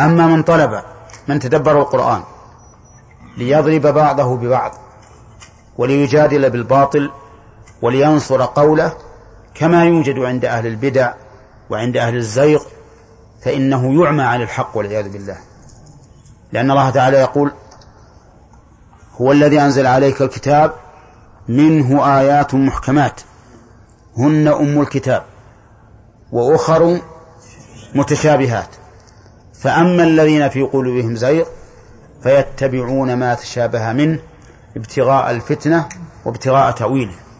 أما من تدبر القرآن ليضرب بعضه ببعض وليجادل بالباطل ولينصر قوله كما يوجد عند أهل البدع وعند أهل الزيغ، فإنه يعمى عن الحق والعياذ بالله. لأن الله تعالى يقول: هو الذي أنزل عليك الكتاب منه آيات محكمات هن أم الكتاب وأخر متشابهات فأما الذين في قلوبهم زيغ فيتبعون ما تشابه منه ابتغاء الفتنة وابتغاء تأويله.